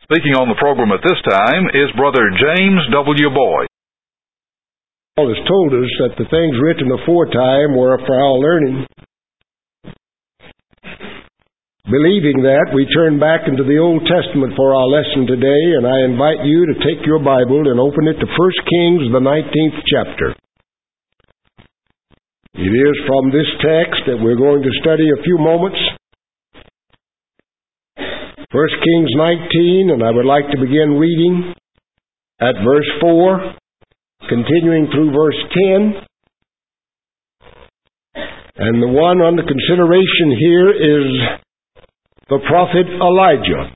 Speaking on the program at this time is Brother James W. Boyd. Paul has told us that the things written aforetime were for our learning. Believing that, we turn back into the Old Testament for our lesson today, and I invite you to take your Bible and open it to 1 Kings, the 19th chapter. It is from this text that we're going to study a few moments. 1 Kings 19, and I would like to begin reading at verse 4, continuing through verse 10. And the one under consideration here is the prophet Elijah.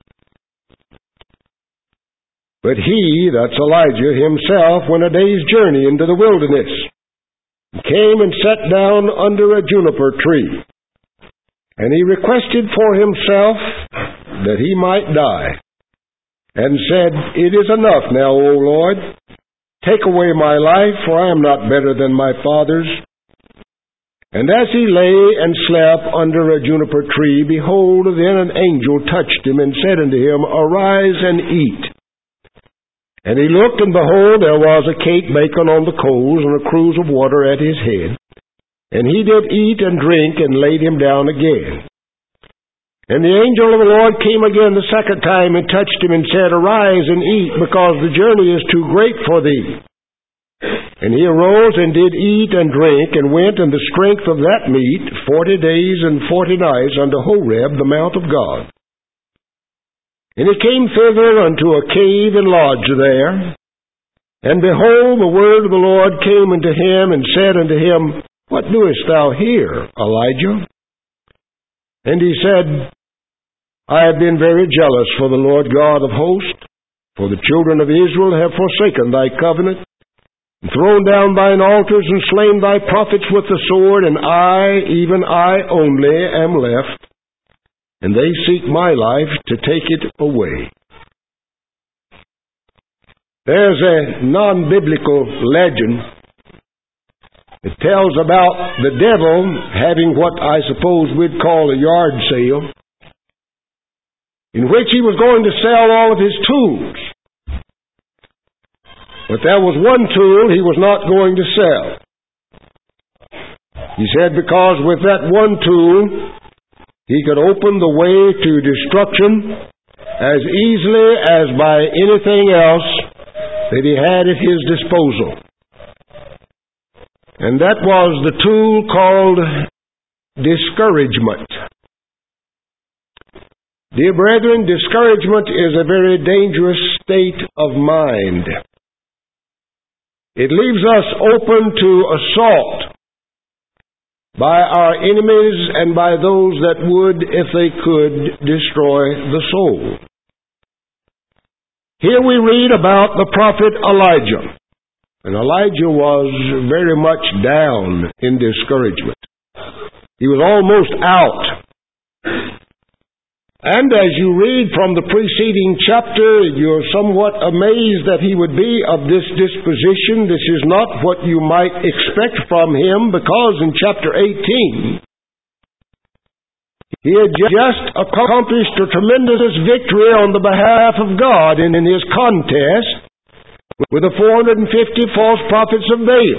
But he, that's Elijah himself, went a day's journey into the wilderness, and came and sat down under a juniper tree. And he requested for himself that he might die, and said, "It is enough now, O Lord. Take away my life, for I am not better than my fathers." And as he lay and slept under a juniper tree, behold, then an angel touched him and said unto him, "Arise and eat." And he looked, and behold, there was a cake baken on the coals, and a cruse of water at his head. And he did eat and drink, and laid him down again. And the angel of the Lord came again the second time, and touched him, and said, "Arise and eat, because the journey is too great for thee." And he arose and did eat and drink, and went in the strength of that meat 40 days and 40 nights unto Horeb, the mount of God. And he came thither unto a cave, and lodged there. And behold, the word of the Lord came unto him, and said unto him, "What doest thou here, Elijah?" And he said, "I have been very jealous for the Lord God of hosts, for the children of Israel have forsaken thy covenant, and thrown down thine altars, and slain thy prophets with the sword, and I, even I only, am left, and they seek my life to take it away." There's a non-biblical legend that tells about the devil having what I suppose we'd call a yard sale, in which he was going to sell all of his tools. But there was one tool he was not going to sell. He said because with that one tool, he could open the way to destruction as easily as by anything else that he had at his disposal. And that was the tool called discouragement. Dear brethren, discouragement is a very dangerous state of mind. It leaves us open to assault by our enemies and by those that would, if they could, destroy the soul. Here we read about the prophet Elijah. And Elijah was very much down in discouragement. He was almost out. And as you read from the preceding chapter, you're somewhat amazed that he would be of this disposition. This is not what you might expect from him, because in chapter 18, he had just accomplished a tremendous victory on the behalf of God in his contest with the 450 false prophets of Baal.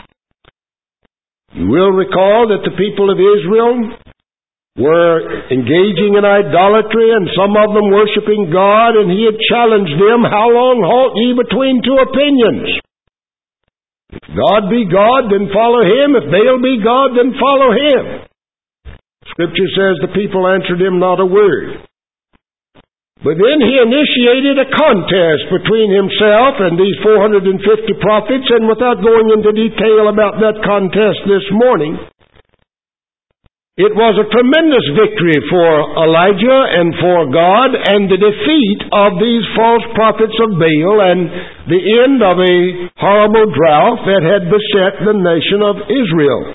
You will recall that the people of Israel were engaging in idolatry, and some of them worshiping God, and he had challenged them, "How long halt ye between two opinions? If God be God, then follow him. If Baal be God, then follow him." Scripture says the people answered him not a word. But then he initiated a contest between himself and these 450 prophets, and without going into detail about that contest this morning, it was a tremendous victory for Elijah and for God, and the defeat of these false prophets of Baal, and the end of a horrible drought that had beset the nation of Israel.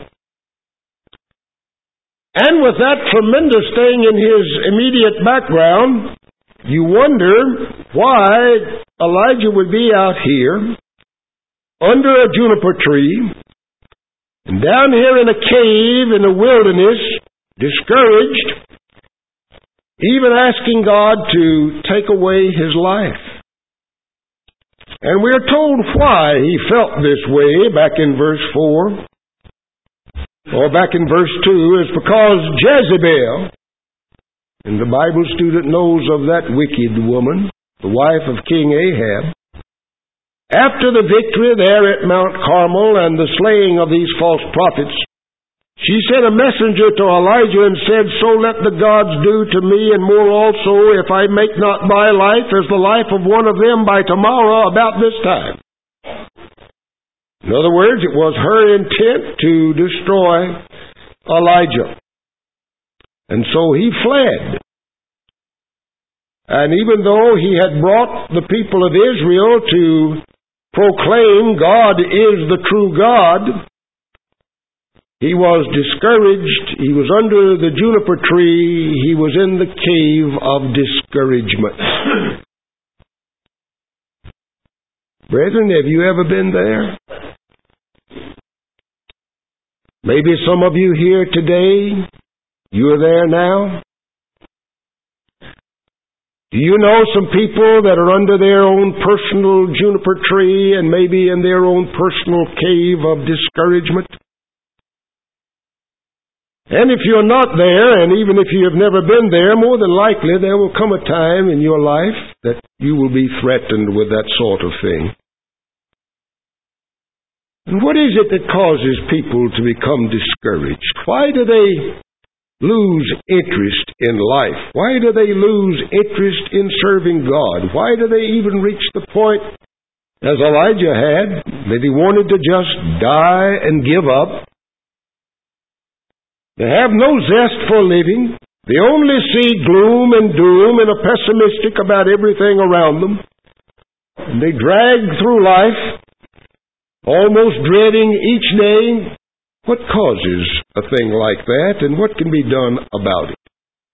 And with that tremendous thing in his immediate background, you wonder why Elijah would be out here under a juniper tree and down here in a cave in the wilderness, discouraged, even asking God to take away his life. And we're told why he felt this way back in verse 4, or back in verse 2, is because Jezebel, and the Bible student knows of that wicked woman, the wife of King Ahab, after the victory there at Mount Carmel and the slaying of these false prophets, she sent a messenger to Elijah and said, "So let the gods do to me and more also, if I make not thy life as the life of one of them by tomorrow about this time." In other words, it was her intent to destroy Elijah. And so he fled. And even though he had brought the people of Israel to proclaim God is the true God, he was discouraged. He was under the juniper tree. He was in the cave of discouragement. Brethren, have you ever been there? Maybe some of you here today, you're there now. Do you know some people that are under their own personal juniper tree and maybe in their own personal cave of discouragement? And if you're not there, and even if you have never been there, more than likely there will come a time in your life that you will be threatened with that sort of thing. And what is it that causes people to become discouraged? Why do they lose interest in life? Why do they lose interest in serving God? Why do they even reach the point, as Elijah had, that he wanted to just die and give up? They have no zest for living. They only see gloom and doom and are pessimistic about everything around them. And they drag through life, almost dreading each day. What causes a thing like that, and what can be done about it?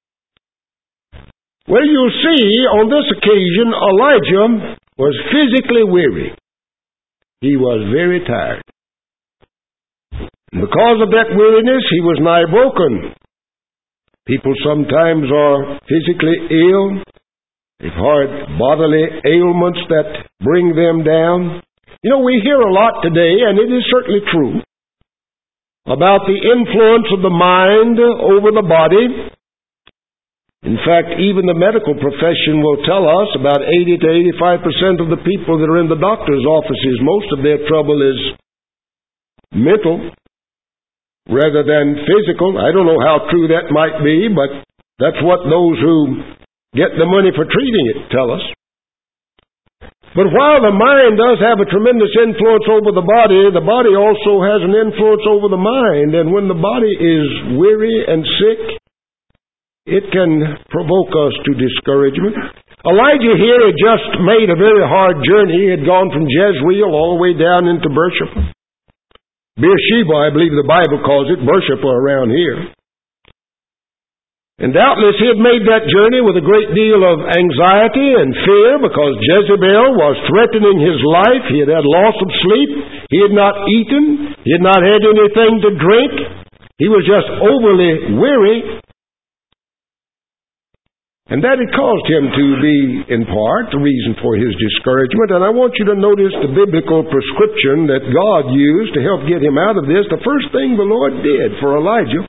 Well, you'll see on this occasion, Elijah was physically weary. He was very tired. Because of that weariness, he was nigh broken. People sometimes are physically ill. They've had bodily ailments that bring them down. You know, we hear a lot today, and it is certainly true, about the influence of the mind over the body. In fact, even the medical profession will tell us about 80 to 85% of the people that are in the doctor's offices, most of their trouble is mental rather than physical. I don't know how true that might be, but that's what those who get the money for treating it tell us. But while the mind does have a tremendous influence over the body also has an influence over the mind. And when the body is weary and sick, it can provoke us to discouragement. Elijah here had just made a very hard journey. He had gone from Jezreel all the way down into Beersheba. Beersheba, I believe the Bible calls it, Beersheba around here. And doubtless he had made that journey with a great deal of anxiety and fear because Jezebel was threatening his life. He had had loss of sleep. He had not eaten. He had not had anything to drink. He was just overly weary. And that had caused him to be, in part, the reason for his discouragement. And I want you to notice the biblical prescription that God used to help get him out of this. The first thing the Lord did for Elijah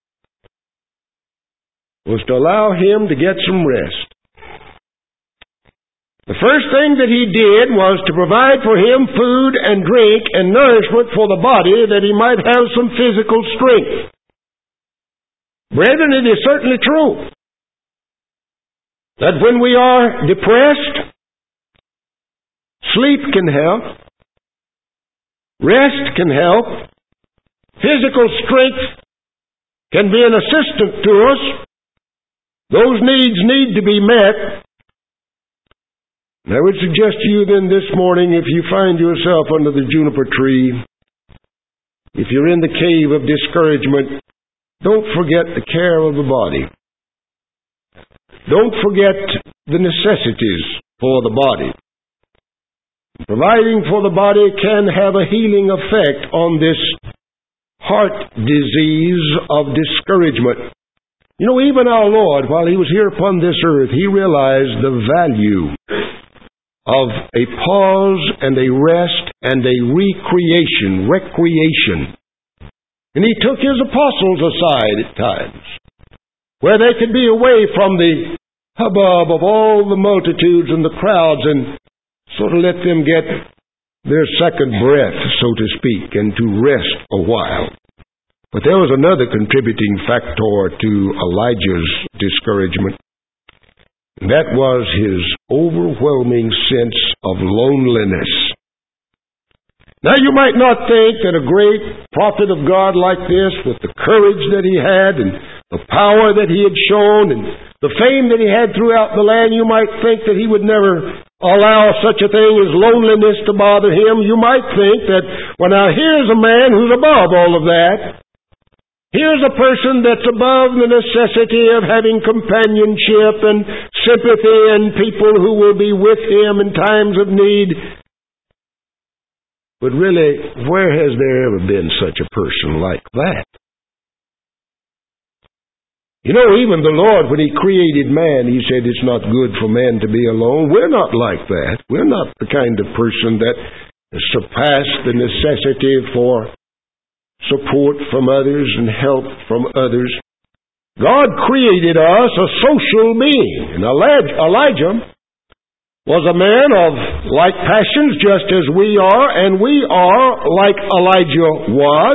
was to allow him to get some rest. The first thing that he did was to provide for him food and drink and nourishment for the body that he might have some physical strength. Brethren, it is certainly true that when we are depressed, sleep can help, rest can help, physical strength can be an assistant to us. Those needs need to be met. And I would suggest to you then this morning, if you find yourself under the juniper tree, if you're in the cave of discouragement, don't forget the care of the body. Don't forget the necessities for the body. Providing for the body can have a healing effect on this heart disease of discouragement. You know, even our Lord, while He was here upon this earth, He realized the value of a pause and a rest and a recreation. And He took His apostles aside at times, where they could be away from the hubbub of all the multitudes and the crowds, and sort of let them get their second breath, so to speak, and to rest a while. But there was another contributing factor to Elijah's discouragement. And that was his overwhelming sense of loneliness. Now, you might not think that a great prophet of God like this, with the courage that he had and the power that he had shown and the fame that he had throughout the land, you might think that he would never allow such a thing as loneliness to bother him. You might think that, well, now here's a man who's above all of that. Here's a person that's above the necessity of having companionship and sympathy and people who will be with him in times of need. But really, where has there ever been such a person like that? You know, even the Lord, when He created man, He said it's not good for man to be alone. We're not like that. We're not the kind of person that surpass the necessity for support from others and help from others. God created us a social being. And Elijah was a man of like passions just as we are, and we are like Elijah was.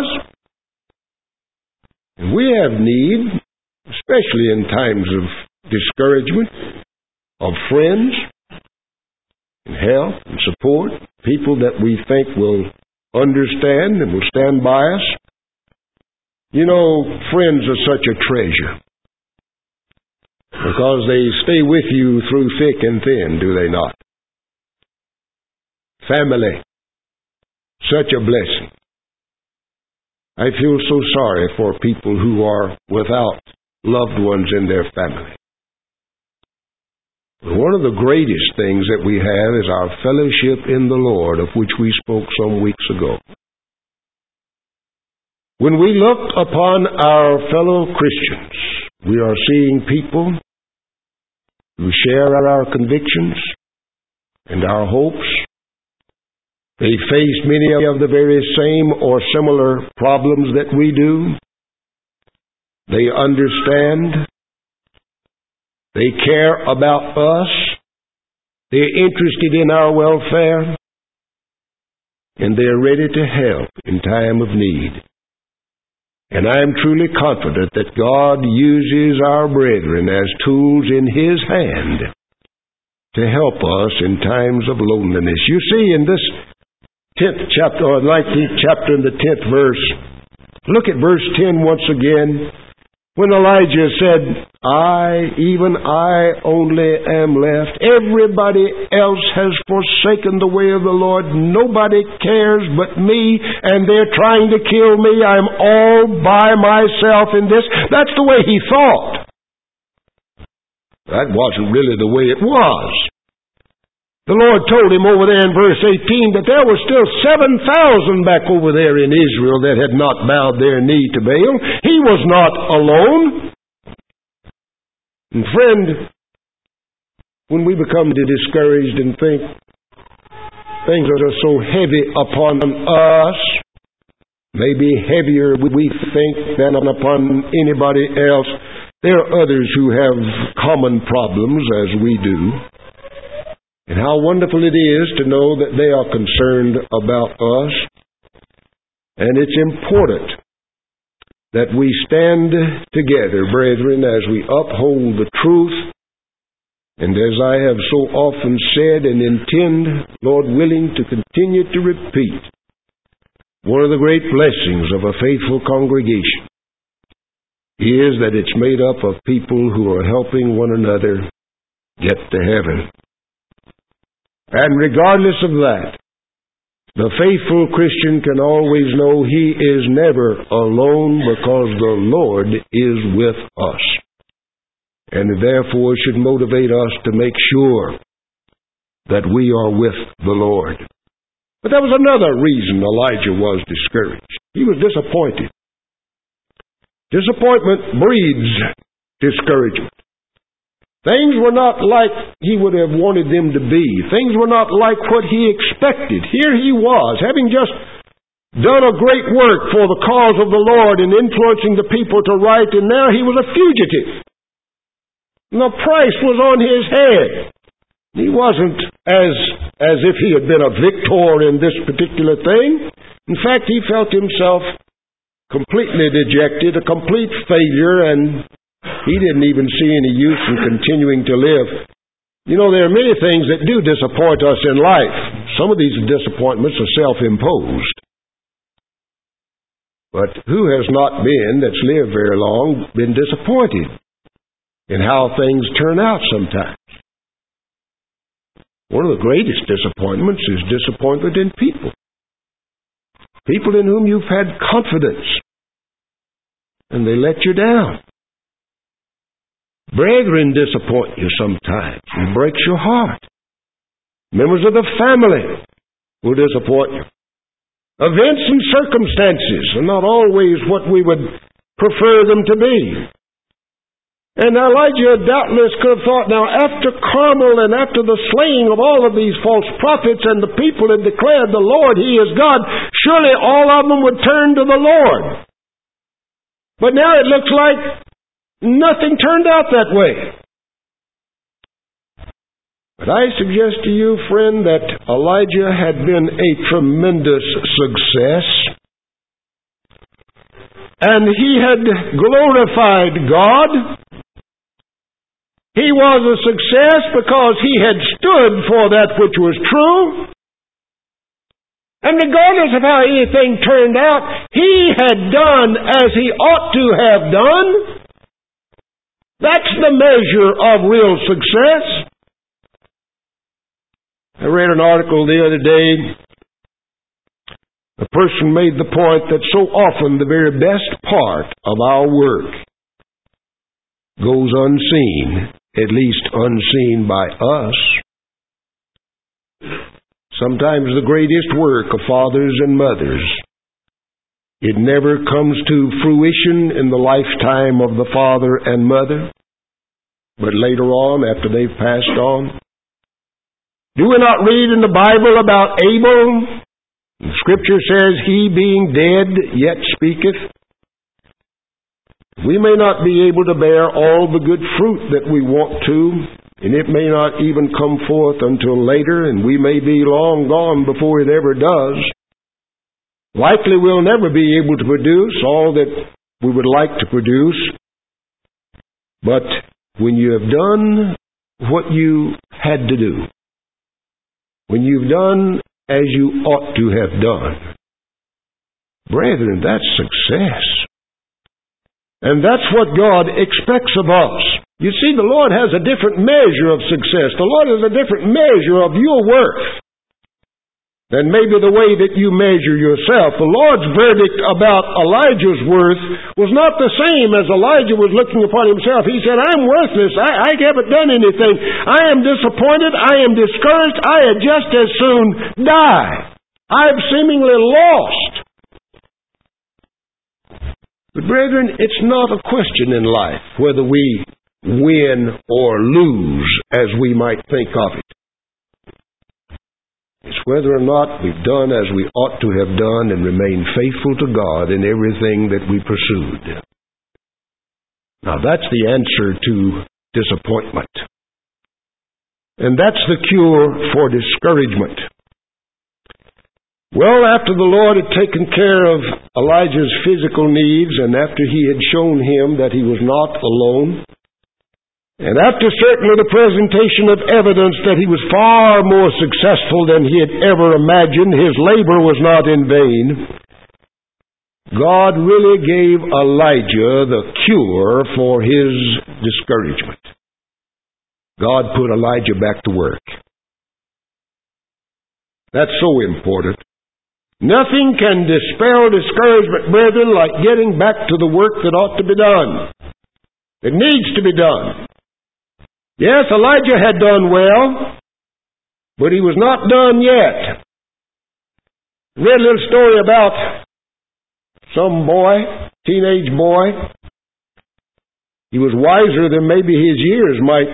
And we have need, especially in times of discouragement, of friends and help and support, people that we think will understand and will stand by us. You know, friends are such a treasure, because they stay with you through thick and thin, do they not? Family, such a blessing. I feel so sorry for people who are without loved ones in their family. One of the greatest things that we have is our fellowship in the Lord, of which we spoke some weeks ago. When we look upon our fellow Christians, we are seeing people who share our convictions and our hopes. They face many of the very same or similar problems that we do. They understand. They care about us. They're interested in our welfare. And they're ready to help in time of need. And I am truly confident that God uses our brethren as tools in His hand to help us in times of loneliness. You see, in this 10th chapter, or 19th chapter in the 10th verse, look at verse 10 once again. When Elijah said, even I only am left. Everybody else has forsaken the way of the Lord. Nobody cares but me, and they're trying to kill me. I'm all by myself in this. That's the way he thought. That wasn't really the way it was. The Lord told him over there in verse 18 that there were still 7,000 back over there in Israel that had not bowed their knee to Baal. He was not alone. And friend, when we become discouraged and think things that are so heavy upon us, maybe heavier we think than upon anybody else, there are others who have common problems as we do. And how wonderful it is to know that they are concerned about us. And it's important that we stand together, brethren, as we uphold the truth. And as I have so often said and intend, Lord willing, to continue to repeat, one of the great blessings of a faithful congregation is that it's made up of people who are helping one another get to heaven. And regardless of that, the faithful Christian can always know he is never alone, because the Lord is with us. And therefore should motivate us to make sure that we are with the Lord. But there was another reason Elijah was discouraged. He was disappointed. Disappointment breeds discouragement. Things were not like he would have wanted them to be. Things were not like what he expected. Here he was, having just done a great work for the cause of the Lord in influencing the people to right, and now he was a fugitive. And the price was on his head. He wasn't as if he had been a victor in this particular thing. In fact, he felt himself completely dejected, a complete failure, and he didn't even see any use in continuing to live. You know, there are many things that do disappoint us in life. Some of these disappointments are self-imposed. But who has not that's lived very long, been disappointed in how things turn out sometimes? One of the greatest disappointments is disappointment in people. People in whom you've had confidence, and they let you down. Brethren disappoint you sometimes. It breaks your heart. Members of the family will disappoint you. Events and circumstances are not always what we would prefer them to be. And Elijah doubtless could have thought, now after Carmel and after the slaying of all of these false prophets and the people had declared the Lord, He is God, surely all of them would turn to the Lord. But now it looks like nothing turned out that way. But I suggest to you, friend, that Elijah had been a tremendous success. And he had glorified God. He was a success because he had stood for that which was true. And regardless of how anything turned out, he had done as he ought to have done. That's the measure of real success. I read an article the other day. A person made the point that so often the very best part of our work goes unseen, at least unseen by us. Sometimes the greatest work of fathers and mothers, it never comes to fruition in the lifetime of the father and mother, but later on, after they've passed on. Do we not read in the Bible about Abel? The Scripture says, he being dead yet speaketh. We may not be able to bear all the good fruit that we want to, and it may not even come forth until later, and we may be long gone before it ever does. Likely we'll never be able to produce all that we would like to produce. But when you have done what you had to do, when you've done as you ought to have done, brethren, that's success. And that's what God expects of us. You see, the Lord has a different measure of success. The Lord has a different measure of your worth than maybe the way that you measure yourself. The Lord's verdict about Elijah's worth was not the same as Elijah was looking upon himself. He said, I'm worthless. I haven't done anything. I am disappointed. I am discouraged. I had just as soon die. I'm seemingly lost. But brethren, it's not a question in life whether we win or lose as we might think of it. It's whether or not we've done as we ought to have done and remained faithful to God in everything that we pursued. Now that's the answer to disappointment. And that's the cure for discouragement. Well, after the Lord had taken care of Elijah's physical needs, and after He had shown him that he was not alone, and after certainly the presentation of evidence that he was far more successful than he had ever imagined, his labor was not in vain, God really gave Elijah the cure for his discouragement. God put Elijah back to work. That's so important. Nothing can dispel discouragement, brethren, like getting back to the work that ought to be done. It needs to be done. Yes, Elijah had done well, but he was not done yet. I read a little story about some boy, teenage boy. He was wiser than maybe his years might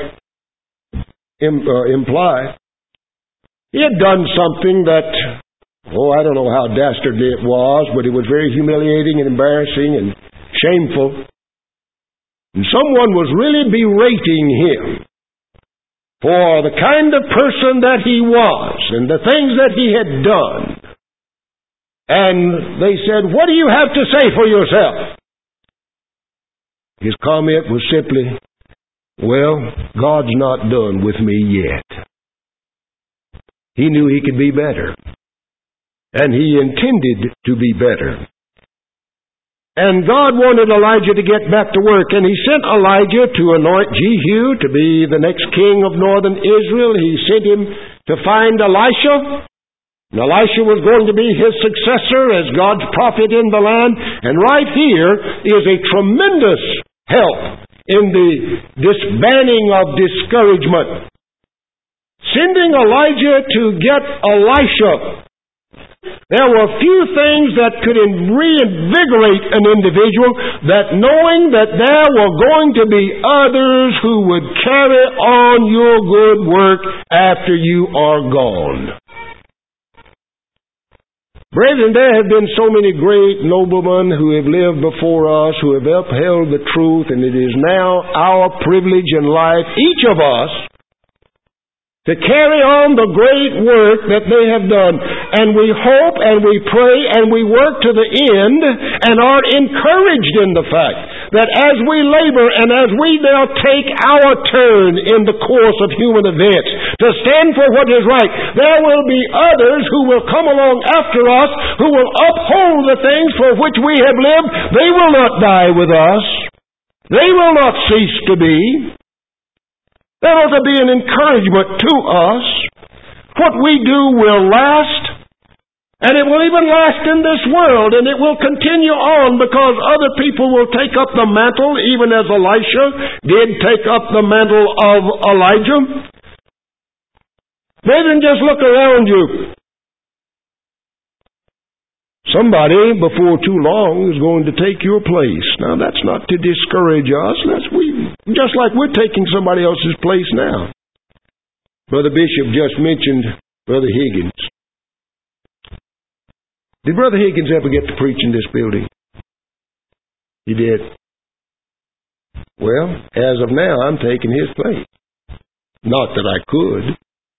imply. He had done something that, I don't know how dastardly it was, but it was very humiliating and embarrassing and shameful. And someone was really berating him for the kind of person that he was and the things that he had done. And they said, "What do you have to say for yourself?" His comment was simply, "Well, God's not done with me yet." He knew he could be better. And he intended to be better. And God wanted Elijah to get back to work, and he sent Elijah to anoint Jehu to be the next king of northern Israel. He sent him to find Elisha. And Elisha was going to be his successor as God's prophet in the land. And right here is a tremendous help in the disbanding of discouragement. Sending Elijah to get Elisha. There were few things that could reinvigorate an individual that knowing that there were going to be others who would carry on your good work after you are gone. Brethren, there have been so many great noblemen who have lived before us, who have upheld the truth, and it is now our privilege in life, each of us, to carry on the great work that they have done. And we hope and we pray and we work to the end and are encouraged in the fact that as we labor and as we now take our turn in the course of human events to stand for what is right, there will be others who will come along after us who will uphold the things for which we have lived. They will not die with us. They will not cease to be. There ought to be an encouragement to us. What we do will last, and it will even last in this world, and it will continue on because other people will take up the mantle, even as Elisha did take up the mantle of Elijah. Brethren, just look around you. Somebody before too long is going to take your place. Now that's not to discourage us. Just like we're taking somebody else's place now. Brother Bishop just mentioned Brother Higgins. Did Brother Higgins ever get to preach in this building? He did. Well, as of now, I'm taking his place. Not that I could.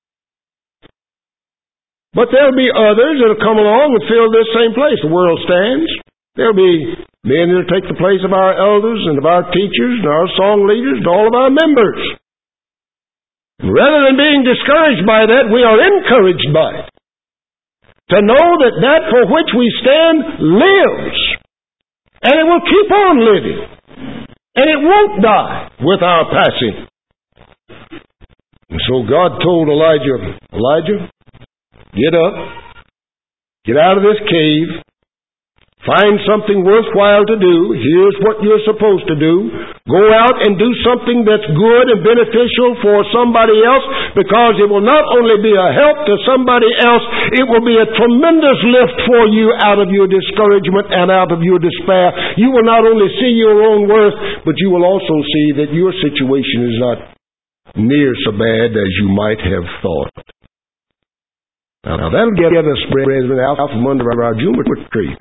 But there'll be others that'll come along and fill this same place. The world stands. There'll be men that'll take the place of our elders and of our teachers and our song leaders and all of our members. And rather than being discouraged by that, we are encouraged by it. To know that that for which we stand lives. And it will keep on living. And it won't die with our passing. And so God told Elijah, "Elijah, get up, get out of this cave, find something worthwhile to do. Here's what you're supposed to do. Go out and do something that's good and beneficial for somebody else, because it will not only be a help to somebody else, it will be a tremendous lift for you out of your discouragement and out of your despair. You will not only see your own worth, but you will also see that your situation is not near so bad as you might have thought." Now that'll get us, brethren, out from under our juniper tree.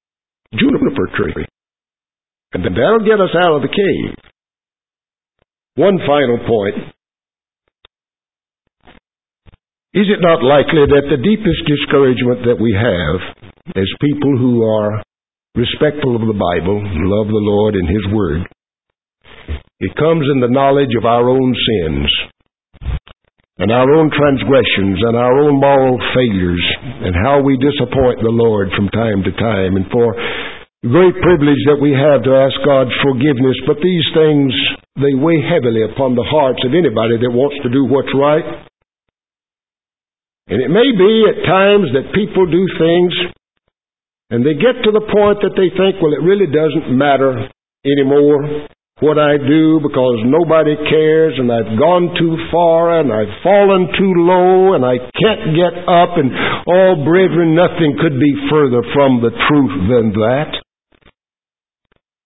And that'll get us out of the cave. One final point. Is it not likely that the deepest discouragement that we have as people who are respectful of the Bible, love the Lord and His Word, it comes in the knowledge of our own sins, and our own transgressions, and our own moral failures, and how we disappoint the Lord from time to time, and for the great privilege that we have to ask God's forgiveness. But these things, they weigh heavily upon the hearts of anybody that wants to do what's right. And it may be at times that people do things, and they get to the point that they think, well, it really doesn't matter anymore what I do, because nobody cares, and I've gone too far, and I've fallen too low, and I can't get up, and brethren, nothing could be further from the truth than that.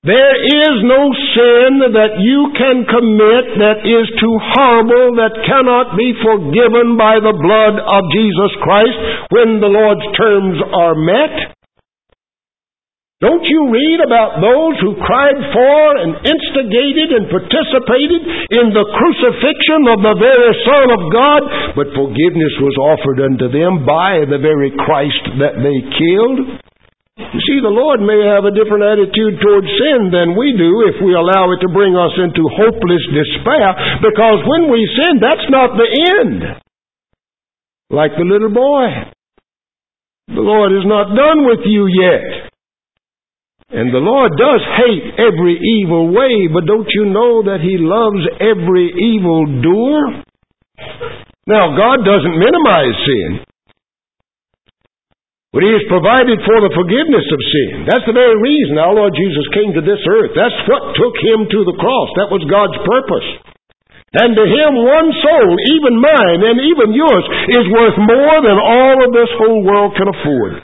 There is no sin that you can commit that is too horrible that cannot be forgiven by the blood of Jesus Christ when the Lord's terms are met. Don't you read about those who cried for and instigated and participated in the crucifixion of the very Son of God, but forgiveness was offered unto them by the very Christ that they killed? You see, the Lord may have a different attitude towards sin than we do if we allow it to bring us into hopeless despair, because when we sin, that's not the end. Like the little boy. The Lord is not done with you yet. And the Lord does hate every evil way, but don't you know that He loves every evil doer? Now, God doesn't minimize sin, but He has provided for the forgiveness of sin. That's the very reason our Lord Jesus came to this earth. That's what took Him to the cross. That was God's purpose. And to Him, one soul, even mine and even yours, is worth more than all of this whole world can afford.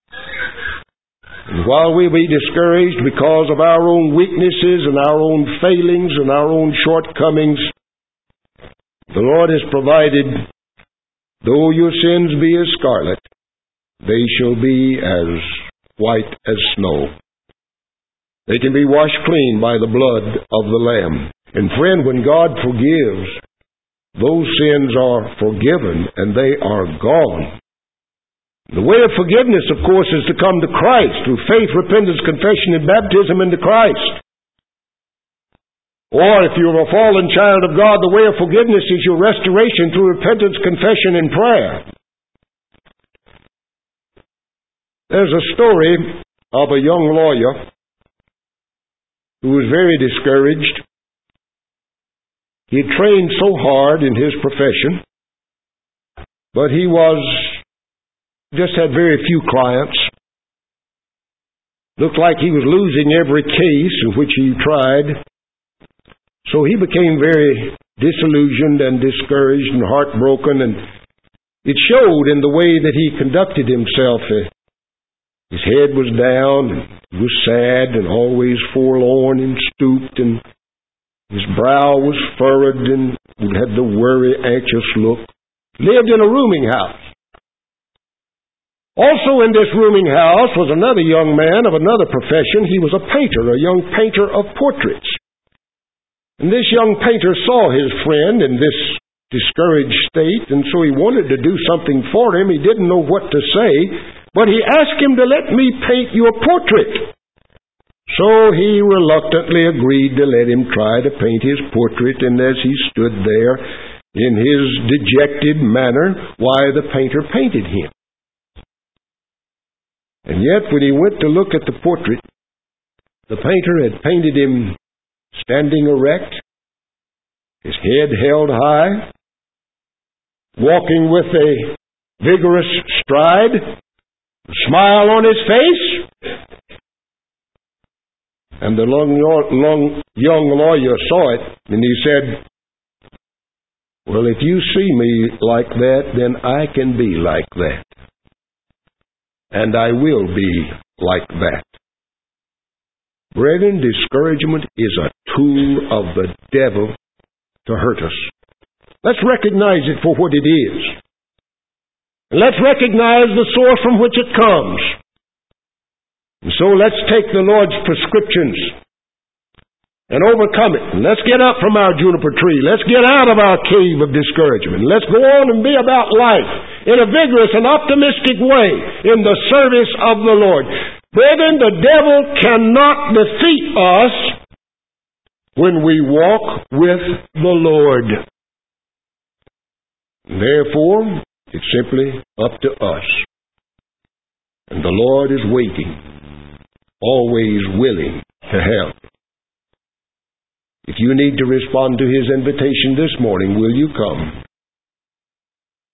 And while we be discouraged because of our own weaknesses and our own failings and our own shortcomings, the Lord has provided, though your sins be as scarlet, they shall be as white as snow. They can be washed clean by the blood of the Lamb. And friend, when God forgives, those sins are forgiven and they are gone. The way of forgiveness, of course, is to come to Christ through faith, repentance, confession, and baptism into Christ. Or if you're a fallen child of God, the way of forgiveness is your restoration through repentance, confession, and prayer. There's a story of a young lawyer who was very discouraged. He had trained so hard in his profession, but he just had very few clients. Looked like he was losing every case in which he tried. So he became very disillusioned and discouraged and heartbroken, and it showed in the way that he conducted himself. His head was down, and he was sad and always forlorn and stooped, and his brow was furrowed and had the worry, anxious look. Lived in a rooming house. Also in this rooming house was another young man of another profession. He was a painter, a young painter of portraits. And this young painter saw his friend in this discouraged state, and so he wanted to do something for him. He didn't know what to say, but he asked him to let me paint your portrait. So he reluctantly agreed to let him try to paint his portrait, and as he stood there in his dejected manner, why, the painter painted him. And yet when he went to look at the portrait, the painter had painted him standing erect, his head held high, walking with a vigorous stride, a smile on his face. And the young lawyer saw it, and he said, "Well, if you see me like that, then I can be like that. And I will be like that." Brethren, discouragement is a tool of the devil to hurt us. Let's recognize it for what it is. And let's recognize the source from which it comes. And so let's take the Lord's prescriptions and overcome it. And let's get up from our juniper tree. Let's get out of our cave of discouragement. Let's go on and be about life in a vigorous and optimistic way in the service of the Lord. Brethren, the devil cannot defeat us when we walk with the Lord. Therefore, it's simply up to us. And the Lord is waiting, always willing to help. If you need to respond to His invitation this morning, will you come?